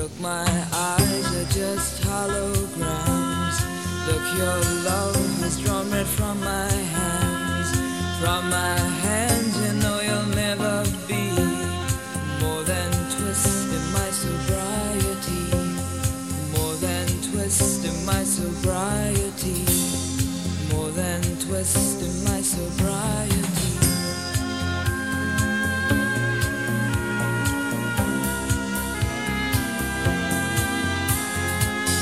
Look, my eyes are just holograms. Look, your love has drawn red from my hands, from my